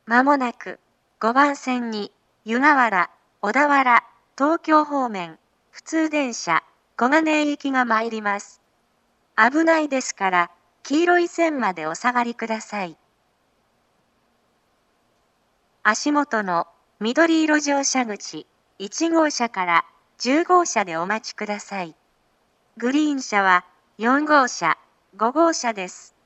まもなく5番線に湯河原、小田原、東京方面、普通電車、小金井行きが参ります。危ないですから、黄色い線までお下がりください。足元の緑色乗車口、1号車から10号車でお待ちください。グリーン車は4号車、5号車です。